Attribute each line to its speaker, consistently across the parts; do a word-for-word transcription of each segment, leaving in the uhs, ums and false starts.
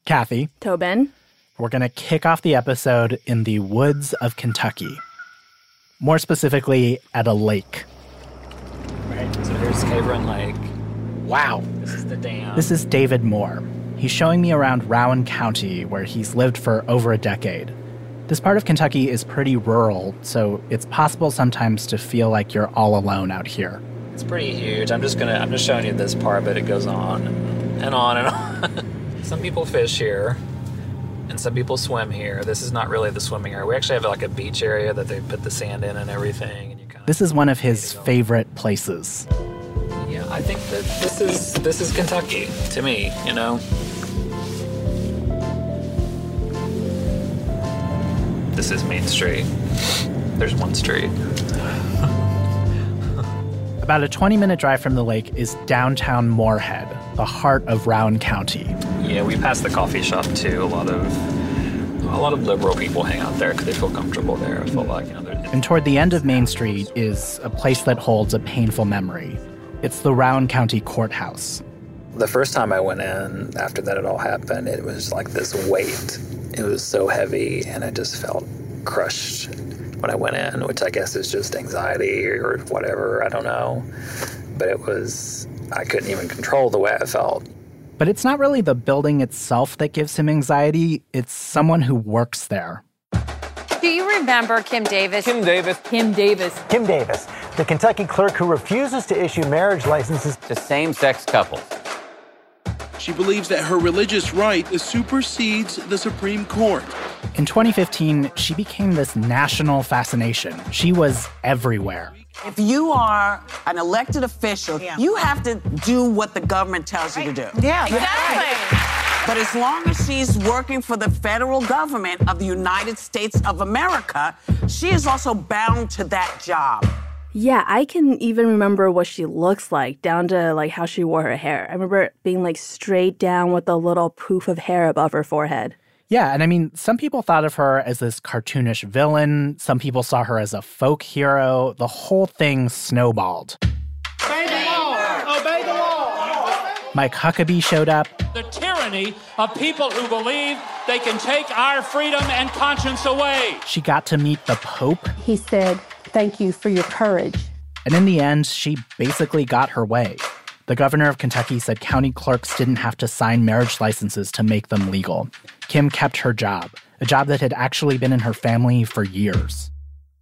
Speaker 1: Kathy.
Speaker 2: Tobin.
Speaker 1: We're going to kick off the episode in the woods of Kentucky. More specifically, at a lake.
Speaker 3: Right, so here's Cave Run Lake.
Speaker 1: Wow.
Speaker 3: This is the dam.
Speaker 1: This is David Moore. He's showing me around Rowan County, where he's lived for over a decade. This part of Kentucky is pretty rural, so it's possible sometimes to feel like you're all alone out here.
Speaker 3: It's pretty huge. I'm just gonna I'm just showing you this part, but it goes on and on and on. Some people fish here, and some people swim here. This is not really the swimming area. We actually have like a beach area that they put the sand in and everything. And you kind of
Speaker 1: This is one of his favorite places.
Speaker 3: Yeah, I think that this is this is Kentucky to me, you know. This is Main Street. There's one street.
Speaker 1: About a twenty-minute drive from the lake is downtown Moorhead, the heart of Rowan County.
Speaker 3: Yeah, we passed the coffee shop too. A lot of a lot of liberal people hang out there because they feel comfortable there. I feel like, you know.
Speaker 1: And toward the end of Main Street is a place that holds a painful memory. It's the Rowan County Courthouse.
Speaker 3: The first time I went in, after that it all happened, it was like this weight. It was so heavy, and I just felt crushed when I went in, which I guess is just anxiety or whatever, I don't know. But it was, I couldn't even control the way I felt.
Speaker 1: But it's not really the building itself that gives him anxiety, it's someone who works there.
Speaker 4: Do you remember Kim Davis?
Speaker 5: Kim Davis.
Speaker 4: Kim Davis.
Speaker 6: Kim Davis, the Kentucky clerk who refuses to issue marriage licenses
Speaker 5: to same-sex couples.
Speaker 7: She believes that her religious right supersedes the Supreme Court.
Speaker 1: In twenty fifteen, she became this national fascination. She was everywhere.
Speaker 8: If you are an elected official, yeah. you have to do what the government tells right. you to do.
Speaker 4: Yeah, exactly.
Speaker 8: But as long as she's working for the federal government of the United States of America, she is also bound to that job.
Speaker 2: Yeah, I can even remember what she looks like, down to like how she wore her hair. I remember it being like straight down with a little poof of hair above her forehead.
Speaker 1: Yeah, and I mean, some people thought of her as this cartoonish villain. Some people saw her as a folk hero. The whole thing snowballed.
Speaker 9: Obey the law! Obey the law!
Speaker 1: Mike Huckabee showed up.
Speaker 9: The tyranny of people who believe they can take our freedom and conscience away.
Speaker 1: She got to meet the Pope.
Speaker 10: He said, "Thank you for your courage."
Speaker 1: And in the end, she basically got her way. The governor of Kentucky said county clerks didn't have to sign marriage licenses to make them legal. Kim kept her job, a job that had actually been in her family for years.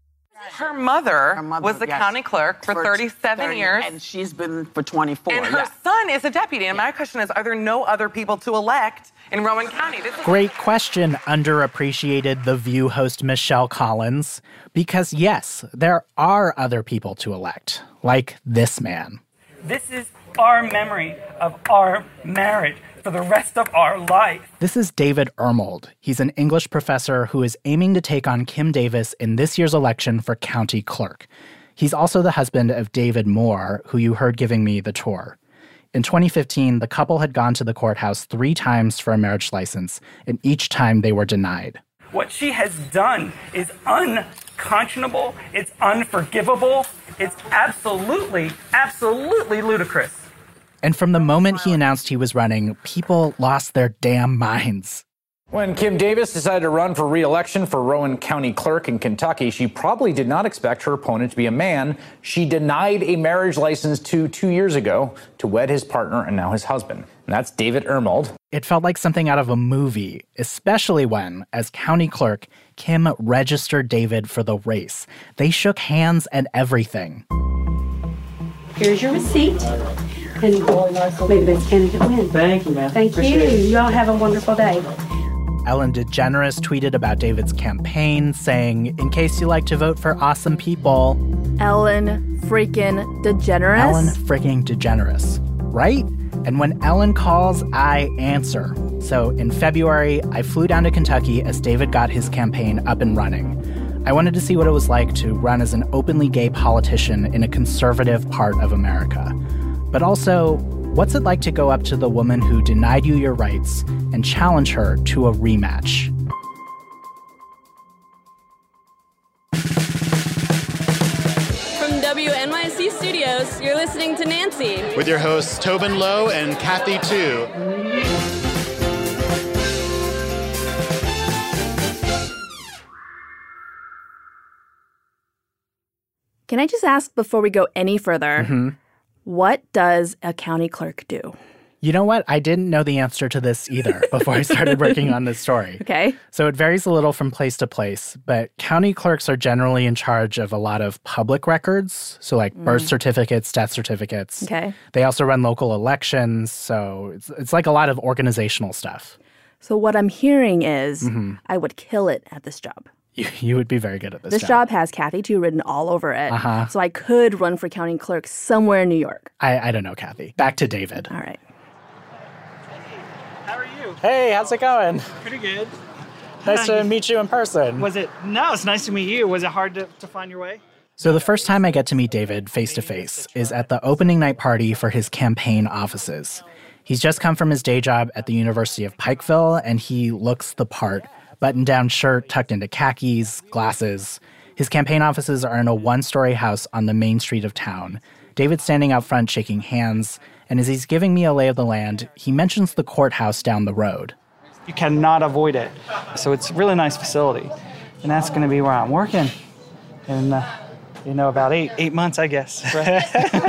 Speaker 11: Her mother,
Speaker 8: her mother
Speaker 11: was the
Speaker 8: yes.
Speaker 11: county clerk for, for thirty-seven
Speaker 8: thirty,
Speaker 11: years.
Speaker 8: And she's been for twenty-four.
Speaker 11: And her
Speaker 8: yeah.
Speaker 11: son is a deputy. And my question is, are there no other people to elect in Rowan County? This is-
Speaker 1: Great question, underappreciated The View host Michelle Collins. Because yes, there are other people to elect, like this man.
Speaker 12: This is our memory of our marriage for the rest of our life.
Speaker 1: This is David Ermold. He's an English professor who is aiming to take on Kim Davis in this year's election for county clerk. He's also the husband of David Moore, who you heard giving me the tour. In twenty fifteen, the couple had gone to the courthouse three times for a marriage license, and each time they were denied.
Speaker 12: What she has done is unconscionable, it's unforgivable, it's absolutely, absolutely ludicrous.
Speaker 1: And from the moment he announced he was running, people lost their damn minds.
Speaker 5: When Kim Davis decided to run for re-election for Rowan County Clerk in Kentucky, she probably did not expect her opponent to be a man she denied a marriage license to two years ago to wed his partner and now his husband. And that's David Ermold.
Speaker 1: It felt like something out of a movie, especially when, as county clerk, Kim registered David for the race. They shook hands and everything.
Speaker 10: Here's your receipt. And maybe this candidate win.
Speaker 12: Thank you, man.
Speaker 10: Thank
Speaker 12: Appreciate
Speaker 10: you.
Speaker 12: it.
Speaker 10: You all have a wonderful day.
Speaker 1: Ellen DeGeneres tweeted about David's campaign, saying, in case you like to vote for awesome people.
Speaker 2: Ellen freaking DeGeneres?
Speaker 1: Ellen freaking DeGeneres, right? And when Ellen calls, I answer. So in February, I flew down to Kentucky as David got his campaign up and running. I wanted to see what it was like to run as an openly gay politician in a conservative part of America. But also, what's it like to go up to the woman who denied you your rights and challenge her to a rematch?
Speaker 13: From W N Y C Studios, you're listening to Nancy.
Speaker 14: With your hosts Tobin Lowe and Kathy Tu.
Speaker 2: Can I just ask before we go any further,
Speaker 1: Mm-hmm.
Speaker 2: what does a county clerk do?
Speaker 1: You know what? I didn't know the answer to this either before I started working on this story.
Speaker 2: Okay.
Speaker 1: So it varies a little from place to place, but county clerks are generally in charge of a lot of public records, so like
Speaker 2: Mm.
Speaker 1: birth certificates, death certificates.
Speaker 2: Okay.
Speaker 1: They also run local elections, so it's, it's like a lot of organizational stuff.
Speaker 2: So what I'm hearing is
Speaker 1: Mhm.
Speaker 2: I would kill it at this job.
Speaker 1: You, you would be very good at this,
Speaker 2: This job has Kathy too written all over it.
Speaker 1: Uh-huh.
Speaker 2: So I could run for county clerk somewhere in New York.
Speaker 1: I, I don't know, Kathy. Back to David.
Speaker 2: All right.
Speaker 14: How are you?
Speaker 1: Hey, how's it going?
Speaker 14: Pretty good.
Speaker 1: Nice to meet you in person.
Speaker 14: Was it? No, it's nice to meet you. Was it hard to, to find your way?
Speaker 1: So the first time I get to meet David face-to-face is at the opening night party for his campaign offices. He's just come from his day job at the University of Pikeville, and he looks the part. Button-down shirt tucked into khakis, glasses. His campaign offices are in a one-story house on the main street of town. David's standing out front shaking hands, and as he's giving me a lay of the land, he mentions the courthouse down the road.
Speaker 14: You cannot avoid it. So it's a really nice facility. And that's going to be where I'm working in, uh, you know, about eight eight months, I guess. Right?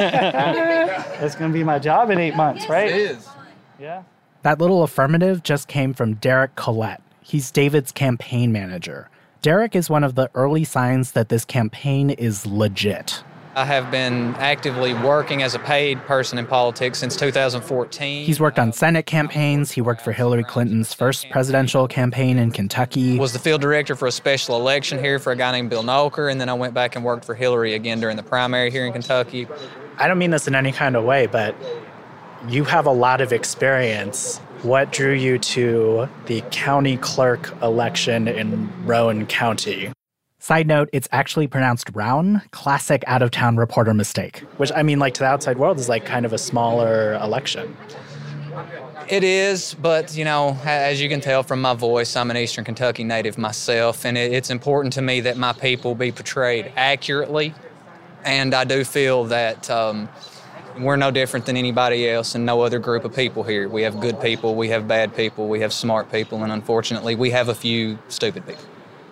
Speaker 14: It's going to be my job in eight months, right? It is. Yeah.
Speaker 1: That little affirmative just came from Derek Collette. He's David's campaign manager. Derek is one of the early signs that this campaign is legit.
Speaker 15: I have been actively working as a paid person in politics since two thousand fourteen.
Speaker 1: He's worked on Senate campaigns. He worked for Hillary Clinton's first presidential campaign in Kentucky.
Speaker 15: Was the field director for a special election here for a guy named Bill Noker, and then I went back and worked for Hillary again during the primary here in Kentucky.
Speaker 1: I don't mean this in any kind of way, but you have a lot of experience. What drew you to the county clerk election in Rowan County? Side note, it's actually pronounced Rowan, classic out-of-town reporter mistake, which, I mean, like, to the outside world is like kind of a smaller election.
Speaker 15: It is, but, you know, as you can tell from my voice, I'm an Eastern Kentucky native myself, and it's important to me that my people be portrayed accurately, and I do feel that um, we're no different than anybody else and no other group of people here. We have good people, we have bad people, we have smart people, and unfortunately, we have a few stupid people.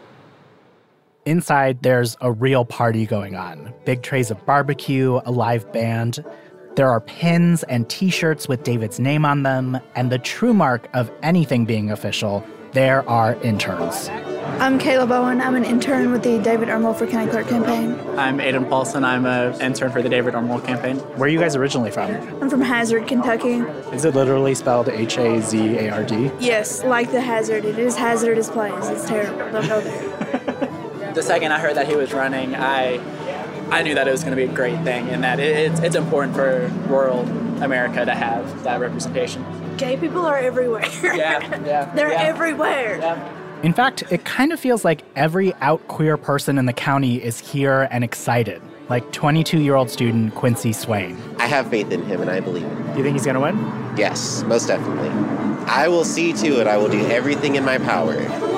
Speaker 1: Inside, there's a real party going on. Big trays of barbecue, a live band. There are pins and T-shirts with David's name on them, and the true mark of anything being official, there are interns.
Speaker 16: I'm Caleb Owen. I'm an intern with the David Ermel for County Clerk campaign.
Speaker 17: I'm Aiden Paulson. I'm an intern for the David Ermel campaign.
Speaker 1: Where are you guys originally from?
Speaker 16: I'm from Hazard, Kentucky.
Speaker 1: Is it literally spelled H A Z A R D?
Speaker 16: Yes, like the hazard. It is hazardous place. It's terrible. Don't go there.
Speaker 17: The second I heard that he was running, I I knew that it was going to be a great thing and that it, it's, it's important for rural America to have that representation.
Speaker 16: Gay people are everywhere.
Speaker 17: Yeah, yeah.
Speaker 16: They're
Speaker 17: yeah.
Speaker 16: everywhere.
Speaker 17: Yeah.
Speaker 1: In fact, it kind of feels like every out queer person in the county is here and excited, like twenty-two-year-old student Quincy Swain.
Speaker 18: I have faith in him and I believe him.
Speaker 1: Do you think he's going to win?
Speaker 18: Yes, most definitely. I will see to it. I will do everything in my power.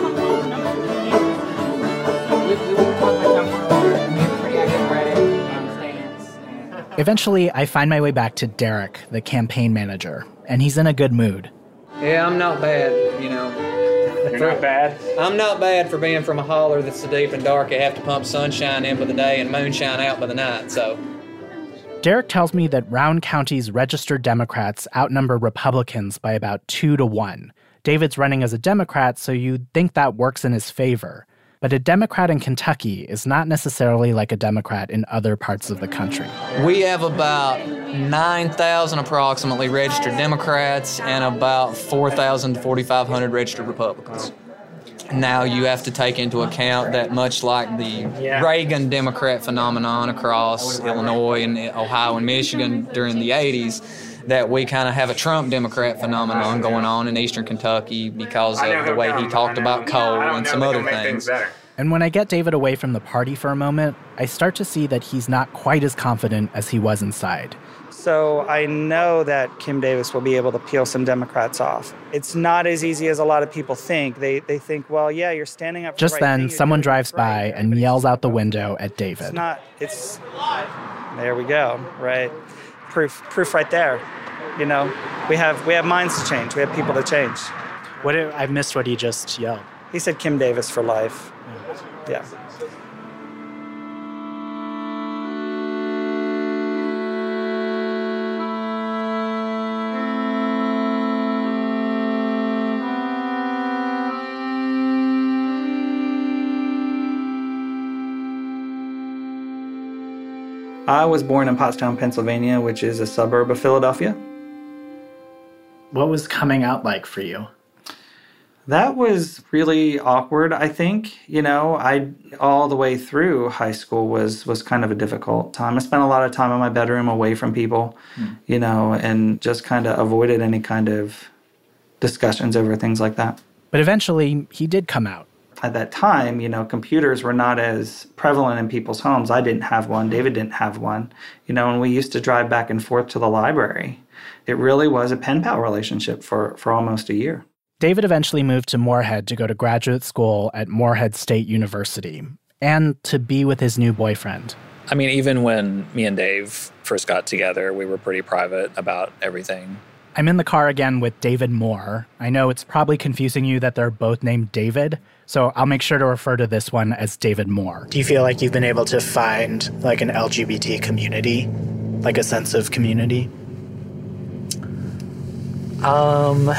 Speaker 1: Eventually, I find my way back to Derek, the campaign manager, and he's in a good mood.
Speaker 15: Yeah, I'm not bad, you know.
Speaker 14: You're not bad?
Speaker 15: I'm not bad for being from a holler that's so deep and dark I have to pump sunshine in by the day and moonshine out by the night, so.
Speaker 1: Derek tells me that Rowan County's registered Democrats outnumber Republicans by about two to one. David's running as a Democrat, so you'd think that works in his favor. But a Democrat in Kentucky is not necessarily like a Democrat in other parts of the country.
Speaker 15: We have about nine thousand approximately registered Democrats and about four thousand to forty-five hundred registered Republicans. Now you have to take into account that much like the yeah. Reagan Democrat phenomenon across Illinois and Ohio and Michigan during the eighties, that we kind of have a Trump Democrat phenomenon going on in Eastern Kentucky because of the way he talked about coal and some other things.
Speaker 1: And when I get David away from the party for a moment, I start to see that he's not quite as confident as he was inside.
Speaker 14: So I know that Kim Davis will be able to peel some Democrats off. It's not as easy as a lot of people think. They they think, well, yeah, you're standing up for
Speaker 1: Just
Speaker 14: the right
Speaker 1: then,
Speaker 14: thing,
Speaker 1: someone drives by and yells out the window at David.
Speaker 14: It's not, it's, there we go, right? Proof, proof right there. You know, we have we have minds to change. We have people to change.
Speaker 1: What did, I missed what he just yelled.
Speaker 14: He said Kim Davis for life. Yeah. I was born in Pottstown, Pennsylvania, which is a suburb of Philadelphia.
Speaker 1: What was coming out like for you?
Speaker 14: That was really awkward, I think. You know, I all the way through high school was was kind of a difficult time. I spent a lot of time in my bedroom away from people, mm. you know, and just kind of avoided any kind of discussions over things like that.
Speaker 1: But eventually, he did come out.
Speaker 14: At that time, you know, computers were not as prevalent in people's homes. I didn't have one. David didn't have one. You know, and we used to drive back and forth to the library. It really was a pen pal relationship for, for almost a year.
Speaker 1: David eventually moved to Moorhead to go to graduate school at Moorhead State University and to be with his new boyfriend.
Speaker 3: I mean, even when me and Dave first got together, we were pretty private about everything.
Speaker 1: I'm in the car again with David Moore. I know it's probably confusing you that they're both named David, so I'll make sure to refer to this one as David Moore.
Speaker 19: Do you feel like you've been able to find like an L G B T community, like a sense of community?
Speaker 3: Um,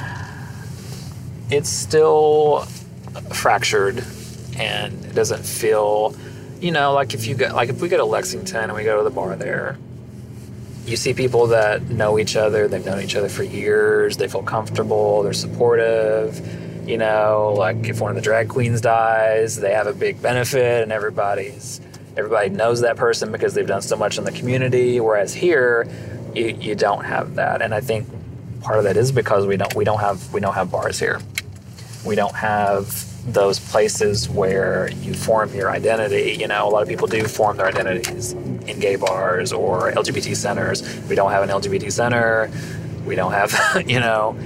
Speaker 3: it's still fractured, and it doesn't feel, you know, like if you go, like if we go to Lexington and we go to the bar there, you see people that know each other, they've known each other for years, they feel comfortable, they're supportive, you know, like if one of the drag queens dies, they have a big benefit and everybody's, everybody knows that person because they've done so much in the community, whereas here, you, you don't have that. And I think part of that is because we don't, we don't have, we don't have bars here. We don't have those places where you form your identity. You know, a lot of people do form their identities in gay bars or L G B T centers. We don't have an L G B T center. We don't have, you know.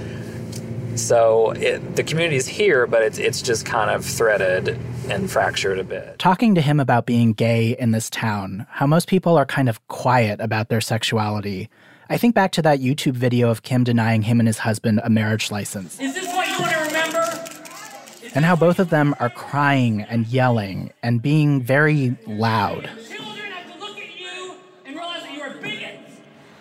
Speaker 3: So it, the community is here, but it's it's just kind of threaded and fractured a bit.
Speaker 1: Talking to him about being gay in this town, how most people are kind of quiet about their sexuality, I think back to that YouTube video of Kim denying him and his husband a marriage license.
Speaker 9: Is this what you want to remember?
Speaker 1: And how both of them are crying and yelling and being very loud.
Speaker 9: Children have to look at you and realize that you're bigots.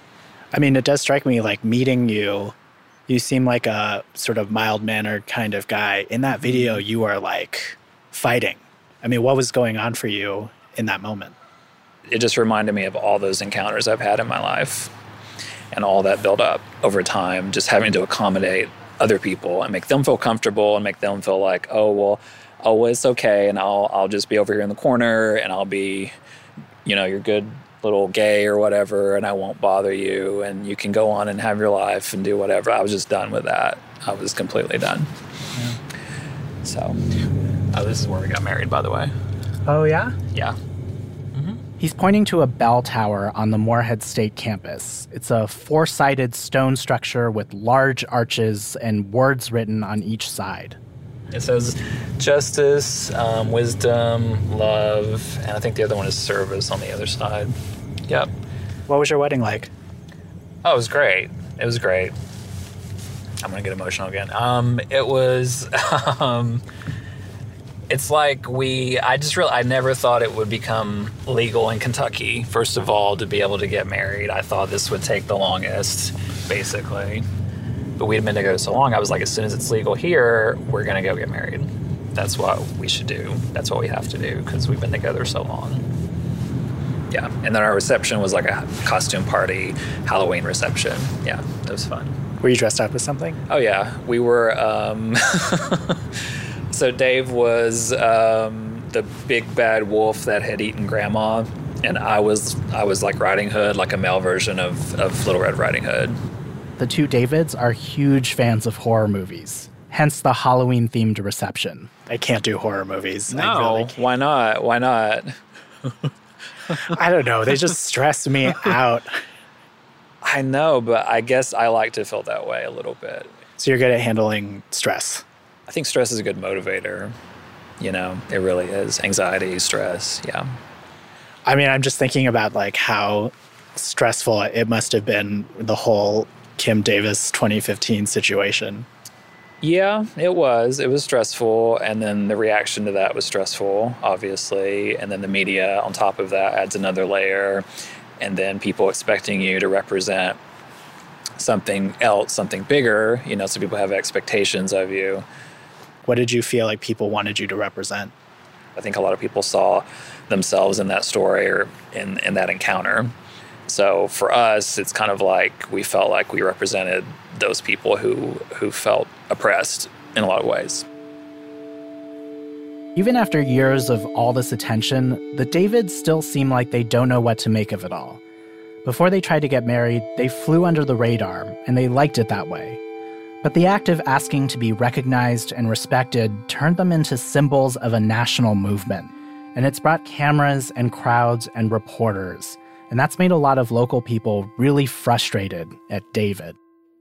Speaker 19: I mean, it does strike me like meeting you, you seem like a sort of mild-mannered kind of guy. In that video, you are like fighting. I mean, what was going on for you in that moment?
Speaker 3: It just reminded me of all those encounters I've had in my life and all that built up over time, just having to accommodate other people and make them feel comfortable and make them feel like, oh, well, oh, it's okay. And I'll, I'll just be over here in the corner and I'll be, you know, your good little gay or whatever, and I won't bother you. And you can go on and have your life and do whatever. I was just done with that. I was completely done. Yeah. So, oh, this is where we got married, by the way.
Speaker 1: Oh, yeah?
Speaker 3: Yeah.
Speaker 1: He's pointing to a bell tower on the Moorhead State campus. It's a four-sided stone structure with large arches and words written on each side.
Speaker 3: It says justice, um, wisdom, love, and I think the other one is service on the other side. Yep.
Speaker 19: What was your wedding like?
Speaker 3: Oh, it was great. It was great. I'm going to get emotional again. Um, it was... um, It's like we, I just really, I never thought it would become legal in Kentucky, first of all, to be able to get married. I thought this would take the longest, basically. But we'd been together so long, I was like, as soon as it's legal here, we're going to go get married. That's what we should do. That's what we have to do, because we've been together so long. Yeah, and then our reception was like a costume party, Halloween reception. Yeah, it was fun.
Speaker 19: Were you dressed up with something?
Speaker 3: Oh, yeah. We were... Um, So Dave was um, the big bad wolf that had eaten Grandma, and I was I was like Riding Hood, like a male version of, of Little Red Riding Hood.
Speaker 1: The two Davids are huge fans of horror movies, hence the Halloween-themed reception.
Speaker 19: I can't do horror movies.
Speaker 3: No,
Speaker 19: I really
Speaker 3: why not? Why not?
Speaker 19: I don't know. They just stress me out.
Speaker 3: I know, but I guess I like to feel that way a little bit.
Speaker 19: So you're good at handling stress?
Speaker 3: I think stress is a good motivator. You know, it really is. Anxiety, stress, yeah.
Speaker 19: I mean, I'm just thinking about like how stressful it must have been, the whole Kim Davis twenty fifteen situation.
Speaker 3: Yeah, it was. It was stressful. And then the reaction to that was stressful, obviously. And then the media on top of that adds another layer. And then people expecting you to represent something else, something bigger, you know, so people have expectations of you.
Speaker 19: What did you feel like people wanted you to represent?
Speaker 3: I think a lot of people saw themselves in that story or in, in that encounter. So for us, it's kind of like we felt like we represented those people who, who felt oppressed in a lot of ways.
Speaker 1: Even after years of all this attention, the Davids still seem like they don't know what to make of it all. Before they tried to get married, they flew under the radar, and they liked it that way. But the act of asking to be recognized and respected turned them into symbols of a national movement. And it's brought cameras and crowds and reporters. And that's made a lot of local people really frustrated at David.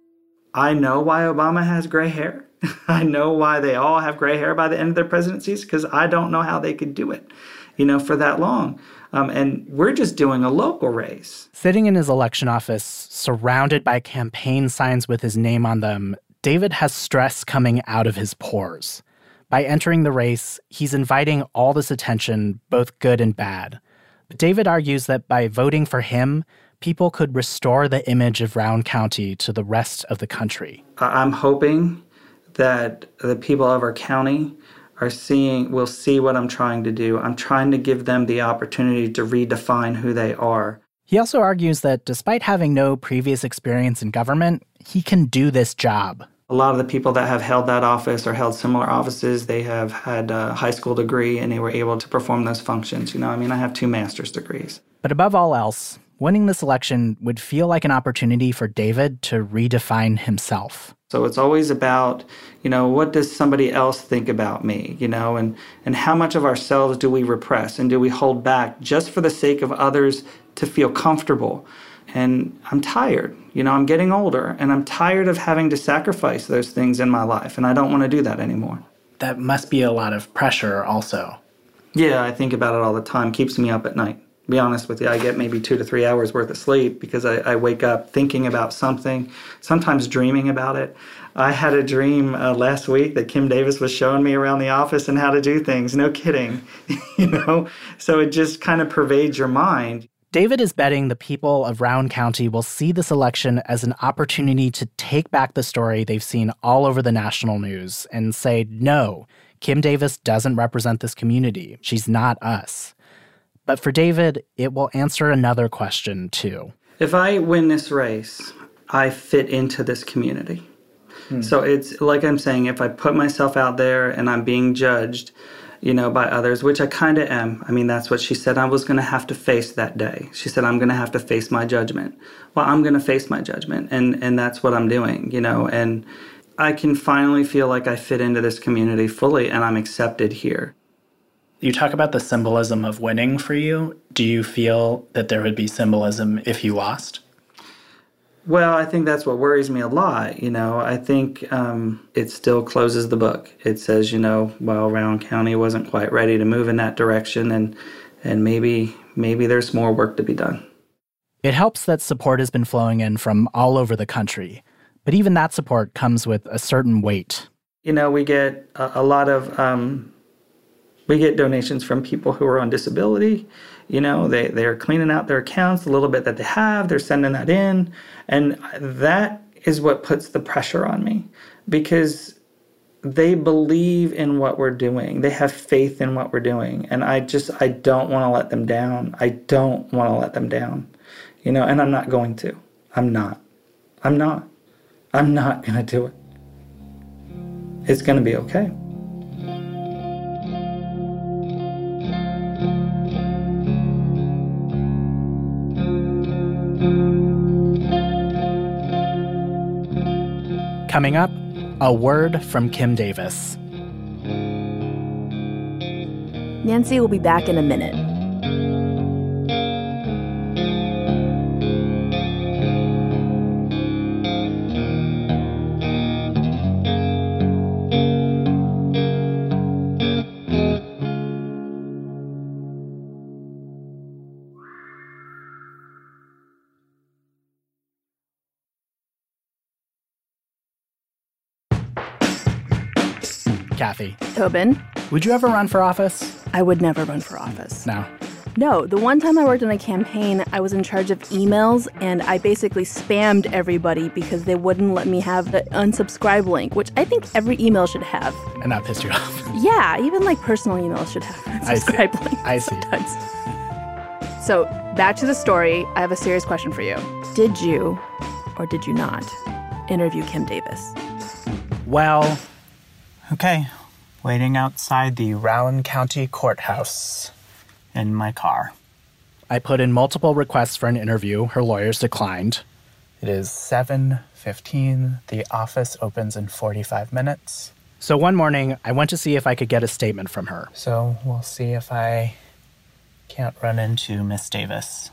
Speaker 14: I know why Obama has gray hair. I know why they all have gray hair by the end of their presidencies, because I don't know how they could do it, you know, for that long. Um, and we're just doing a local race.
Speaker 1: Sitting in his election office, surrounded by campaign signs with his name on them, David has stress coming out of his pores. By entering the race, he's inviting all this attention, both good and bad. But David argues that by voting for him, people could restore the image of Rowan County to the rest of the country.
Speaker 14: I'm hoping that the people of our county are seeing, will see what I'm trying to do. I'm trying to give them the opportunity to redefine who they are.
Speaker 1: He also argues that despite having no previous experience in government, he can do this job.
Speaker 14: A lot of the people that have held that office or held similar offices, they have had a high school degree and they were able to perform those functions. You know, I mean, I have two master's degrees.
Speaker 1: But above all else, winning this election would feel like an opportunity for David to redefine himself.
Speaker 14: So it's always about, you know, what does somebody else think about me, you know, and, and how much of ourselves do we repress and do we hold back just for the sake of others to feel comfortable? And I'm tired, you know, I'm getting older and I'm tired of having to sacrifice those things in my life. And I don't want to do that anymore.
Speaker 19: That must be a lot of pressure also.
Speaker 14: Yeah, I think about it all the time. Keeps me up at night. To be honest with you, I get maybe two to three hours worth of sleep because I, I wake up thinking about something, sometimes dreaming about it. I had a dream uh, last week that Kim Davis was showing me around the office and how to do things. No kidding, you know? So it just kind of pervades your mind.
Speaker 1: David is betting the people of Rowan County will see this election as an opportunity to take back the story they've seen all over the national news and say, no, Kim Davis doesn't represent this community. She's not us. But for David, it will answer another question, too.
Speaker 14: If I win this race, I fit into this community. Hmm. So it's like I'm saying, if I put myself out there and I'm being judged, you know, by others, which I kind of am. I mean, that's what she said I was going to have to face that day. She said, I'm going to have to face my judgment. Well, I'm going to face my judgment, and, and that's what I'm doing, you know, and I can finally feel like I fit into this community fully and I'm accepted here.
Speaker 19: You talk about the symbolism of winning for you. Do you feel that there would be symbolism if you lost?
Speaker 14: Well, I think that's what worries me a lot. You know, I think um, it still closes the book. It says, you know, well, Rowan County wasn't quite ready to move in that direction, and and maybe maybe there's more work to be done.
Speaker 1: It helps that support has been flowing in from all over the country, but even that support comes with a certain weight.
Speaker 14: You know, we get a, a lot of um, we get donations from people who are on disability. You know, they, they're cleaning out their accounts, a little bit that they have, they're sending that in. And that is what puts the pressure on me because they believe in what we're doing. They have faith in what we're doing. And I just, I don't want to let them down. I don't want to let them down, you know, and I'm not going to. I'm not. I'm not. I'm not going to do it. It's going to be okay.
Speaker 1: Coming up, a word from Kim Davis.
Speaker 2: Nancy will be back in a minute.
Speaker 1: Kathy.
Speaker 2: Tobin.
Speaker 1: Would you ever run for office?
Speaker 2: I would never run for office.
Speaker 1: No.
Speaker 2: No, the one time I worked on a campaign, I was in charge of emails, and I basically spammed everybody because they wouldn't let me have the unsubscribe link, which I think every email should have.
Speaker 19: And that pissed you off?
Speaker 2: Yeah, even like personal emails should have an unsubscribe
Speaker 19: I see.
Speaker 2: link
Speaker 19: I see.
Speaker 2: sometimes. So, back to the story, I have a serious question for you. Did you, or did you not, interview Kim Davis?
Speaker 19: Well, okay. Waiting outside the Rowan County Courthouse in my car. I put in multiple requests for an interview. Her lawyers declined. It is seven fifteen. The office opens in forty-five minutes. So one morning, I went to see if I could get a statement from her. So we'll see if I can't run into Miss Davis.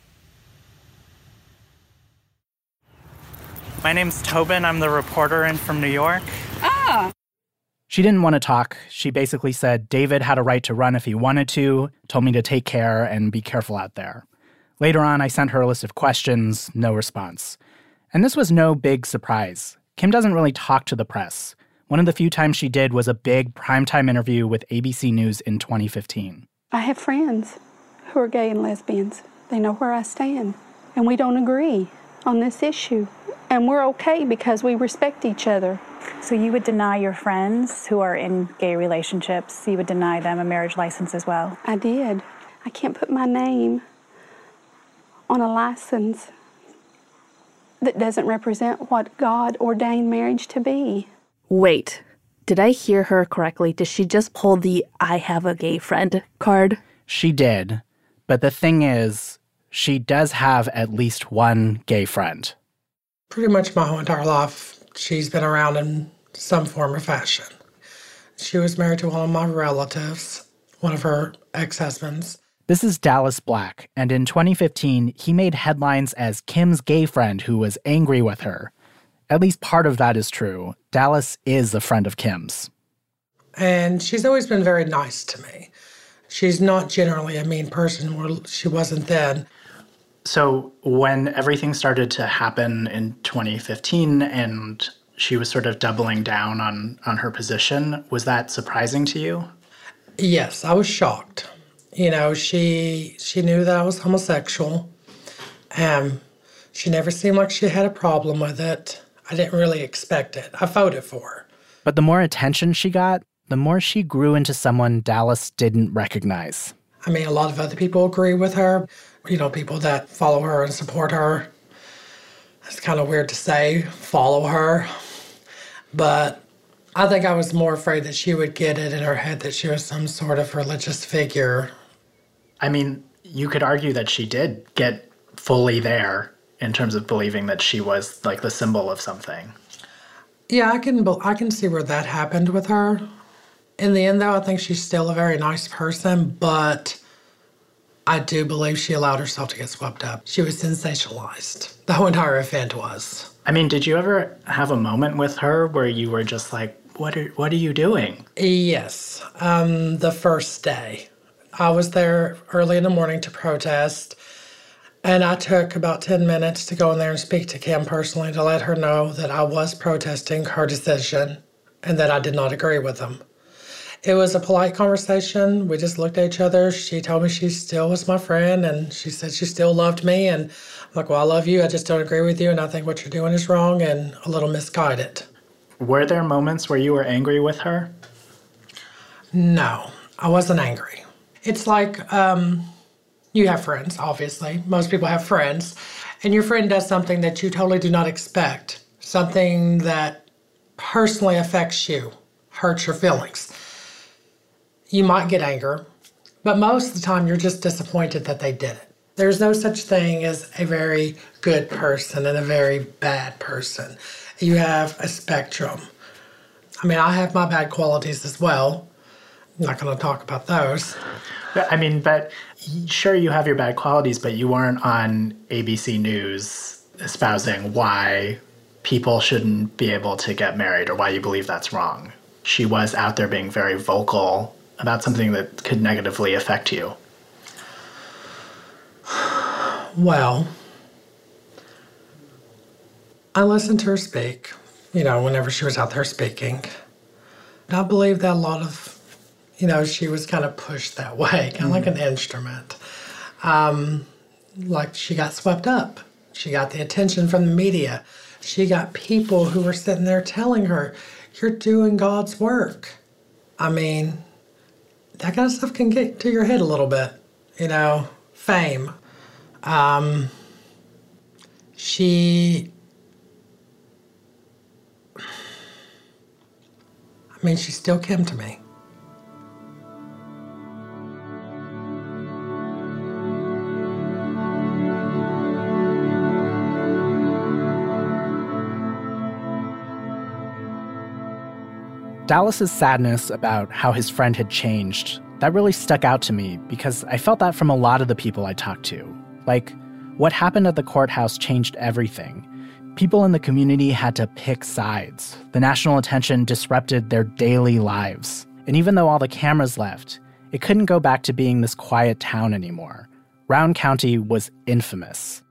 Speaker 19: My name's Tobin. I'm the reporter in from New York.
Speaker 10: Ah!
Speaker 1: She didn't want to talk. She basically said David had a right to run if he wanted to, told me to take care and be careful out there. Later on, I sent her a list of questions, no response. And this was no big surprise. Kim doesn't really talk to the press. One of the few times she did was a big primetime interview with A B C News in twenty fifteen.
Speaker 10: I have friends who are gay and lesbians. They know where I stand, and we don't agree on this issue. And we're okay because we respect each other.
Speaker 20: So you would deny your friends who are in gay relationships, you would deny them a marriage license as well?
Speaker 10: I did. I can't put my name on a license that doesn't represent what God ordained marriage to be.
Speaker 2: Wait, did I hear her correctly? Did she just pull the I have a gay friend card?
Speaker 1: She did. But the thing is, she does have at least one gay friend.
Speaker 21: Pretty much my whole entire life, she's been around in some form or fashion. She was married to one of my relatives, one of her ex-husbands.
Speaker 1: This is Dallas Black, and in twenty fifteen, he made headlines as Kim's gay friend who was angry with her. At least part of that is true. Dallas is a friend of Kim's.
Speaker 21: And she's always been very nice to me. She's not generally a mean person, well, she wasn't then.
Speaker 19: So when everything started to happen in twenty fifteen and she was sort of doubling down on, on her position, was that surprising to you?
Speaker 21: Yes, I was shocked. You know, she she knew that I was homosexual. Um, she never seemed like she had a problem with it. I didn't really expect it. I voted for her.
Speaker 1: But the more attention she got, the more she grew into someone Dallas didn't recognize.
Speaker 21: I mean, a lot of other people agree with her. You know, people that follow her and support her. It's kind of weird to say, follow her. But I think I was more afraid that she would get it in her head that she was some sort of religious figure.
Speaker 19: I mean, you could argue that she did get fully there in terms of believing that she was like the symbol of something.
Speaker 21: Yeah, I can, I can see where that happened with her. In the end, though, I think she's still a very nice person, but I do believe she allowed herself to get swept up. She was sensationalized. The whole entire event was.
Speaker 19: I mean, did you ever have a moment with her where you were just like, what are, what are you doing?
Speaker 21: Yes. Um, the first day. I was there early in the morning to protest, and I took about ten minutes to go in there and speak to Kim personally to let her know that I was protesting her decision and that I did not agree with them. It was a polite conversation. We just looked at each other. She told me she still was my friend, and she said she still loved me. And I'm like, well, I love you. I just don't agree with you, and I think what you're doing is wrong and a little misguided.
Speaker 19: Were there moments where you were angry with her?
Speaker 21: No, I wasn't angry. It's like um, you have friends, obviously. Most people have friends. And your friend does something that you totally do not expect, something that personally affects you, hurts your feelings. You might get anger, but most of the time you're just disappointed that they did it. There's no such thing as a very good person and a very bad person. You have a spectrum. I mean, I have my bad qualities as well. I'm not going to talk about those.
Speaker 19: I mean, but sure, you have your bad qualities, but you weren't on A B C News espousing why people shouldn't be able to get married or why you believe that's wrong. She was out there being very vocal about something that could negatively affect you.
Speaker 21: Well, I listened to her speak, you know, whenever she was out there speaking. And I believe that a lot of, you know, she was kind of pushed that way, kind of mm. like an instrument. Um, like she got swept up. She got the attention from the media. She got people who were sitting there telling her, you're doing God's work. I mean, that kind of stuff can get to your head a little bit, you know, fame. Um, she, I mean, she still came to me.
Speaker 1: Dallas's sadness about how his friend had changed, that really stuck out to me because I felt that from a lot of the people I talked to. Like, what happened at the courthouse changed everything. People in the community had to pick sides. The national attention disrupted their daily lives. And even though all the cameras left, it couldn't go back to being this quiet town anymore. Rowan County was infamous.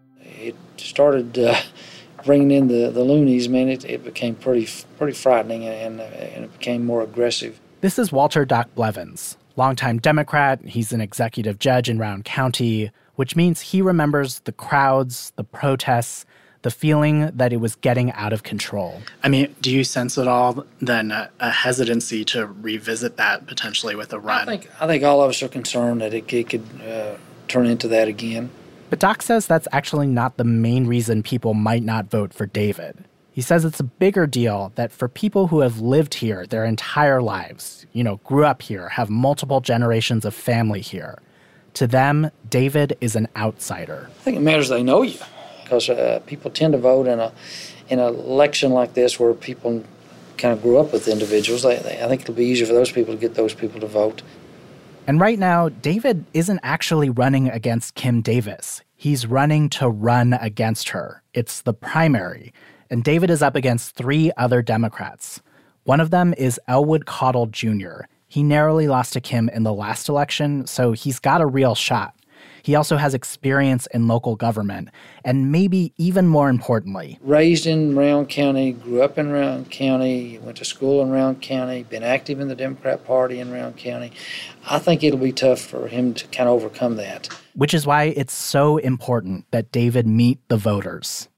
Speaker 6: It started uh, bringing in the, the loonies, man. It, it became pretty pretty frightening, and, and it became more aggressive.
Speaker 1: This is Walter Doc Blevins, longtime Democrat. He's an executive judge in Rowan County, which means he remembers the crowds, the protests, the feeling that it was getting out of control.
Speaker 19: I mean, do you sense at all then a, a hesitancy to revisit that potentially with a run?
Speaker 6: I think I think all of us are concerned that it, it could uh, turn into that again.
Speaker 1: But Doc says that's actually not the main reason people might not vote for David. He says it's a bigger deal that for people who have lived here their entire lives, you know, grew up here, have multiple generations of family here, to them, David is an outsider.
Speaker 6: I think it matters they know you, because uh, people tend to vote in a in an election like this where people kind of grew up with individuals. They, they, I think it'll be easier for those people to get those people to vote.
Speaker 1: And right now, David isn't actually running against Kim Davis. He's running to run against her. It's the primary. And David is up against three other Democrats. One of them is Elwood Cottle Junior He narrowly lost to Kim in the last election, so he's got a real shot. He also has experience in local government, and maybe even more importantly,
Speaker 6: raised in Rowan County, grew up in Rowan County, went to school in Rowan County, been active in the Democrat Party in Rowan County. I think it'll be tough for him to kind of overcome that.
Speaker 1: Which is why it's so important that David meet the voters.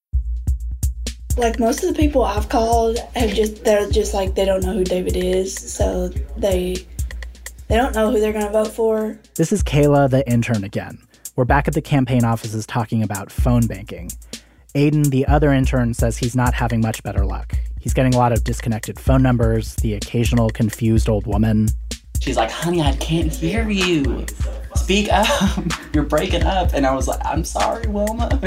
Speaker 16: Like, most of the people I've called have just, they're just like, they don't know who David is, so they they don't know who they're going to vote for.
Speaker 1: This is Kayla, the intern, again. We're back at the campaign offices talking about phone banking. Aiden, the other intern, says he's not having much better luck. He's getting a lot of disconnected phone numbers, the occasional confused old woman.
Speaker 22: She's like, honey, I can't hear you. Speak up. You're breaking up. And I was like, I'm sorry, Wilma.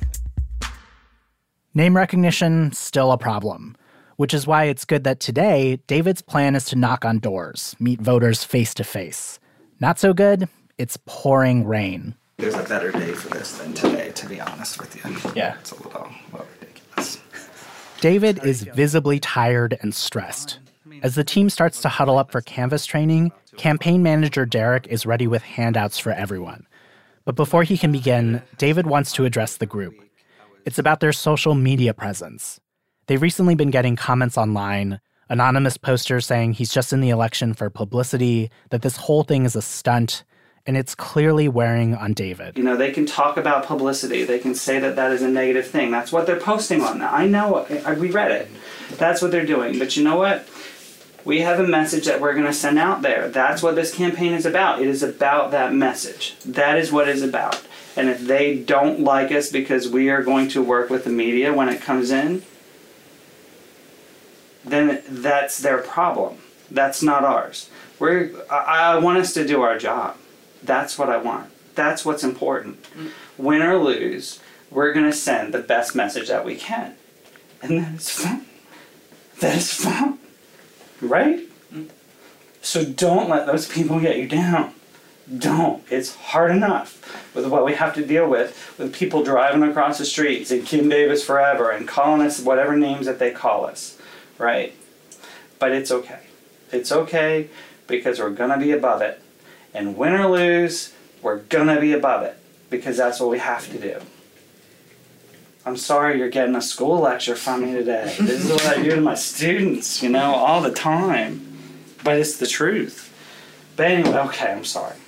Speaker 1: Name recognition, still a problem, which is why it's good that today, David's plan is to knock on doors, meet voters face to face. Not so good, it's pouring rain.
Speaker 23: There's a better day for this than today, to be honest with you.
Speaker 1: Yeah.
Speaker 23: It's a little, a little ridiculous.
Speaker 1: David is visibly tired and stressed. As the team starts to huddle up for canvas training, campaign manager Derek is ready with handouts for everyone. But before he can begin, David wants to address the group. It's about their social media presence. They've recently been getting comments online, anonymous posters saying he's just in the election for publicity, that this whole thing is a stunt, and it's clearly wearing on David.
Speaker 24: You know, they can talk about publicity. They can say that that is a negative thing. That's what they're posting on now. I know, I, we read it. That's what they're doing. But you know what? We have a message that we're going to send out there. That's what this campaign is about. It is about that message. That is what it's about. And if they don't like us because we are going to work with the media when it comes in, then that's their problem. That's not ours. We're, I, I want us to do our job. That's what I want. That's what's important. Win or lose, we're going to send the best message that we can. And that is fun. That is fun. Right? So don't let those people get you down. Don't. It's hard enough with what we have to deal with, with people driving across the streets and Kim Davis forever and calling us whatever names that they call us, right? But it's okay. It's okay because we're going to be above it. And win or lose, we're going to be above it because that's what we have to do. I'm sorry you're getting a school lecture from me today. This is what I do to my students, you know, all the time. But it's the truth. But anyway, okay, I'm sorry.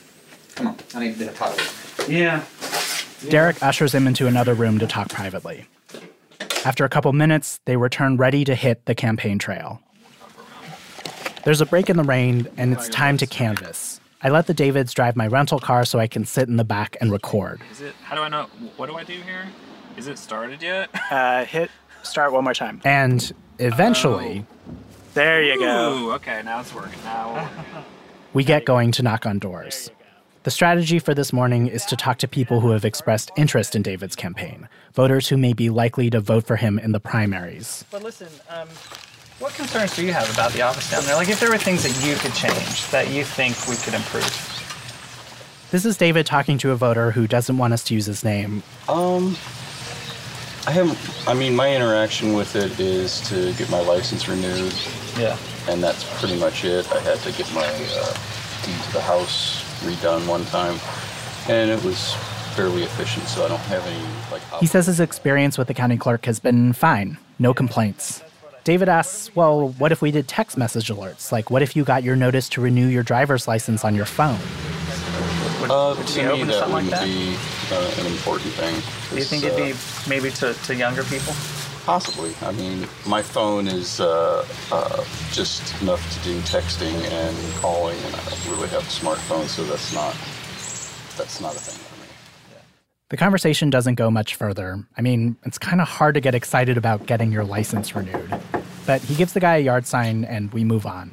Speaker 17: Come on, I need to talk with
Speaker 24: you. Yeah.
Speaker 1: Derek ushers him into another room to talk privately. After a couple minutes, they return ready to hit the campaign trail. There's a break in the rain, and it's time to canvass. I let the Davids drive my rental car so I can sit in the back and record.
Speaker 4: Is it, how do I know, what do I do here? Is it started yet?
Speaker 19: Uh, hit start one more time.
Speaker 1: And eventually...
Speaker 19: Oh. There you go.
Speaker 4: Ooh, okay, now it's working. Now we're working.
Speaker 1: We get going to knock on doors. The strategy for this morning is to talk to people who have expressed interest in David's campaign, voters who may be likely to vote for him in the primaries.
Speaker 19: But listen, um, what concerns do you have about the office down there? Like, if there were things that you could change, that you think we could improve?
Speaker 1: This is David talking to a voter who doesn't want us to use his name.
Speaker 7: Um, I haven't, I mean, my interaction with it is to get my license renewed.
Speaker 19: Yeah.
Speaker 7: And that's pretty much it. I had to get my uh, deed to the house redone one time, and it was fairly efficient, so I don't have any, like...
Speaker 1: He says his experience with the county clerk has been fine, no complaints. David asks, well, what if we did text message alerts? Like, what if you got your notice to renew your driver's license on your phone?
Speaker 19: Would,
Speaker 7: uh,
Speaker 19: would
Speaker 7: to
Speaker 19: you be
Speaker 7: me,
Speaker 19: open to
Speaker 7: that
Speaker 19: something like
Speaker 7: wouldn't
Speaker 19: that?
Speaker 7: be uh, an important thing.
Speaker 19: Do you think it'd be maybe to, to younger people?
Speaker 7: Possibly. I mean, my phone is uh, uh, just enough to do texting and calling, and I don't really have a smartphone, so that's not that's not a thing for me.
Speaker 1: The conversation doesn't go much further. I mean, it's kind of hard to get excited about getting your license renewed. But he gives the guy a yard sign, and we move on.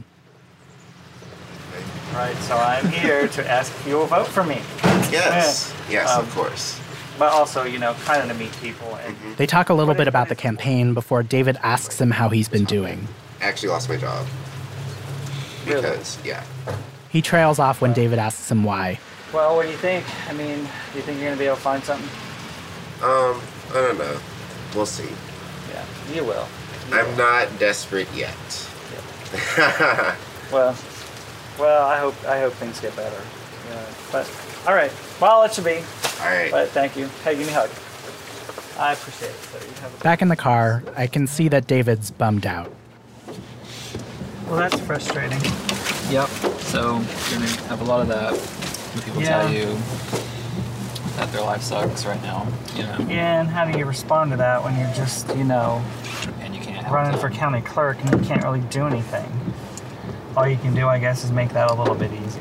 Speaker 19: Right, so I'm here to ask if you will vote for me.
Speaker 18: Yes,
Speaker 19: yeah.
Speaker 18: yes,
Speaker 19: um,
Speaker 18: of course.
Speaker 19: But also, you know, kind of to meet people. And
Speaker 1: They talk a little bit about the campaign before David asks him how he's been doing.
Speaker 18: I actually lost my job. Because, yeah.
Speaker 1: He trails off when David asks him why.
Speaker 19: Well, what do you think? I mean, do you think you're going to be able to find something?
Speaker 18: Um, I don't know. We'll see.
Speaker 19: Yeah, you will. You
Speaker 18: I'm
Speaker 19: will.
Speaker 18: not desperate yet.
Speaker 19: Yeah. well, well, I hope I hope things get better. Yeah. But all right, well, I'll let you be.
Speaker 18: All right.
Speaker 19: But thank you. Hey, give me a hug. I appreciate it. So you have a-
Speaker 1: Back in the car, I can see that David's bummed out.
Speaker 19: Well, that's frustrating.
Speaker 17: Yep. So you're gonna have a lot of that when people
Speaker 19: Yeah.
Speaker 17: tell you that their life sucks right now. You know.
Speaker 19: Yeah, and how do you respond to that when you're just, you know,
Speaker 17: and you can't help
Speaker 19: running
Speaker 17: them.
Speaker 19: for county clerk and you can't really do anything? All you can do, I guess, is make that a little bit easier.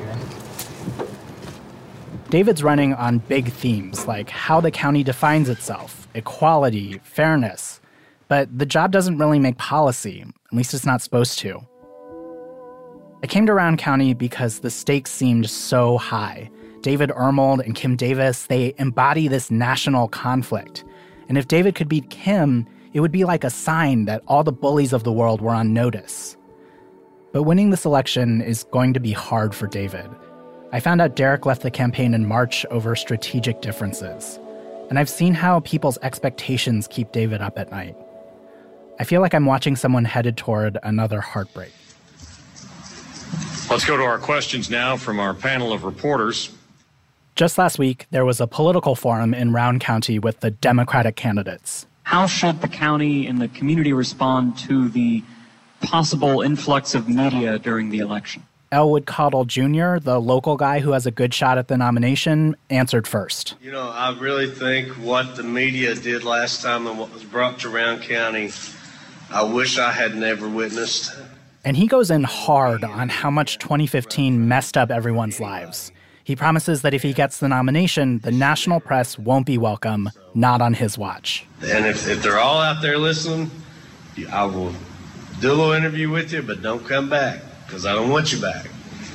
Speaker 1: David's running on big themes like how the county defines itself, equality, fairness. But the job doesn't really make policy, at least it's not supposed to. I came to Rowan County because the stakes seemed so high. David Ermold and Kim Davis, they embody this national conflict. And if David could beat Kim, it would be like a sign that all the bullies of the world were on notice. But winning this election is going to be hard for David. I found out Derek left the campaign in March over strategic differences. And I've seen how people's expectations keep David up at night. I feel like I'm watching someone headed toward another heartbreak.
Speaker 8: Let's go to our questions now from our panel of reporters.
Speaker 1: Just last week, there was a political forum in Rowan County with the Democratic candidates.
Speaker 11: How should the county and the community respond to the possible influx of media during the election?
Speaker 1: Elwood Cottle Junior, the local guy who has a good shot at the nomination, answered first.
Speaker 25: You know, I really think what the media did last time and what was brought to Rowan County, I wish I had never witnessed.
Speaker 1: And he goes in hard on how much twenty fifteen messed up everyone's lives. He promises that if he gets the nomination, the national press won't be welcome, not on his watch.
Speaker 25: And if, if they're all out there listening, I will do a little interview with you, but don't come back, because I don't want you back.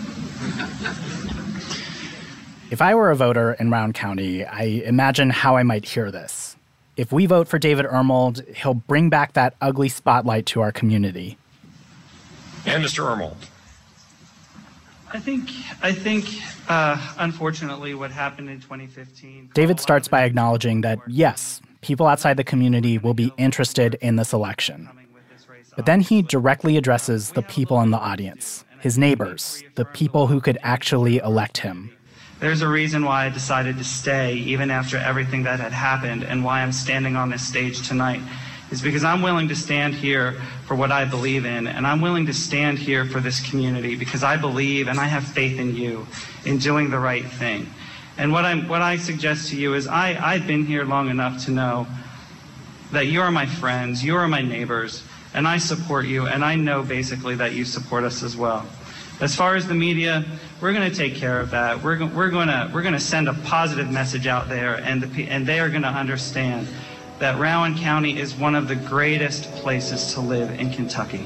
Speaker 1: If I were a voter in Rowan County, I imagine how I might hear this. If we vote for David Ermold, he'll bring back that ugly spotlight to our community.
Speaker 8: And Mister Ermold.
Speaker 12: I think, I think, uh, unfortunately, what happened in twenty fifteen...
Speaker 1: David starts by acknowledging that, yes, people outside the community will be interested in this election. But then he directly addresses the people in the audience, his neighbors, the people who could actually elect him.
Speaker 12: There's a reason why I decided to stay, even after everything that had happened, and why I'm standing on this stage tonight. is because I'm willing to stand here for what I believe in, and I'm willing to stand here for this community because I believe and I have faith in you in doing the right thing. And what, I'm, what I suggest to you is I, I've been here long enough to know that you are my friends, you are my neighbors, and I support you, and I know basically that you support us as well. As far as the media, we're going to take care of that. We're, go- we're going to we're going to send a positive message out there, and the, and they are going to understand that Rowan County is one of the greatest places to live in Kentucky.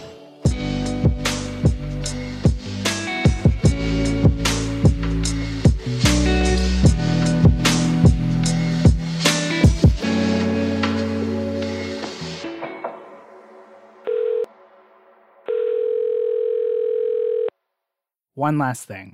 Speaker 1: One last thing.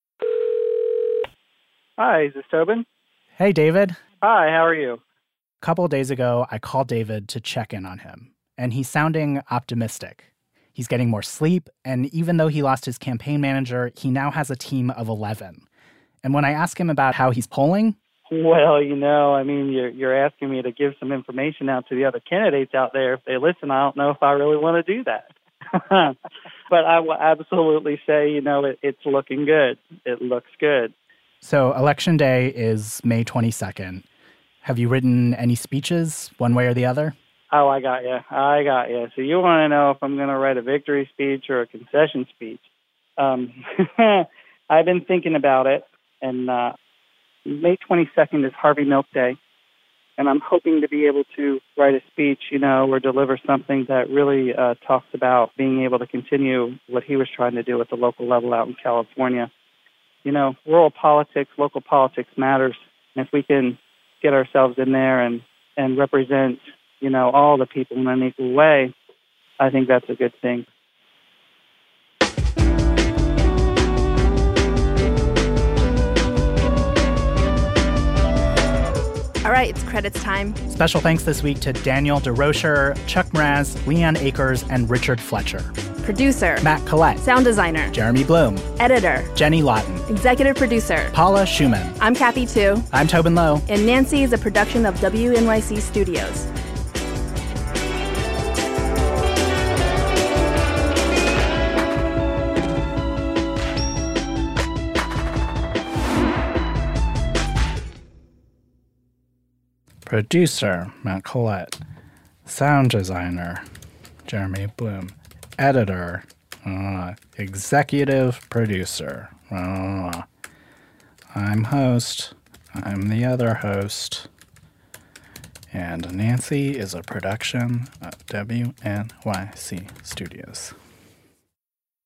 Speaker 14: Hi, is this Tobin?
Speaker 1: Hey, David.
Speaker 14: Hi, how are you?
Speaker 1: A couple of days ago, I called David to check in on him, and he's sounding optimistic. He's getting more sleep, and even though he lost his campaign manager, he now has a team of eleven. And when I ask him about how he's polling...
Speaker 14: Well, you know, I mean, you're, you're asking me to give some information out to the other candidates out there. If they listen, I don't know if I really want to do that. But I will absolutely say, you know, it, it's looking good. It looks good.
Speaker 1: So Election Day is May twenty-second. Have you written any speeches, one way or the other?
Speaker 14: Oh, I got you. I got you. So you want to know if I'm going to write a victory speech or a concession speech. Um, I've been thinking about it, and uh, May twenty-second is Harvey Milk Day. And I'm hoping to be able to write a speech, you know, or deliver something that really uh, talks about being able to continue what he was trying to do at the local level out in California. You know, rural politics, local politics matters. And if we can get ourselves in there and, and represent, you know, all the people in an equal way, I think that's a good thing.
Speaker 2: All right, it's credits time.
Speaker 1: Special thanks this week to Daniel DeRocher, Chuck Mraz, Leanne Akers, and Richard Fletcher.
Speaker 2: Producer,
Speaker 1: Matt Collette.
Speaker 2: Sound designer,
Speaker 1: Jeremy Bloom.
Speaker 2: Editor,
Speaker 1: Jenny Lawton.
Speaker 2: Executive producer,
Speaker 1: Paula Schumann.
Speaker 2: I'm Kathy Tu.
Speaker 1: I'm Tobin Lowe.
Speaker 2: And Nancy is a production of W N Y C Studios.
Speaker 1: Producer, Matt Collette. Sound designer, Jeremy Bloom. Editor, uh, executive producer. Uh, I'm host. I'm the other host. And Nancy is a production of W N Y C Studios.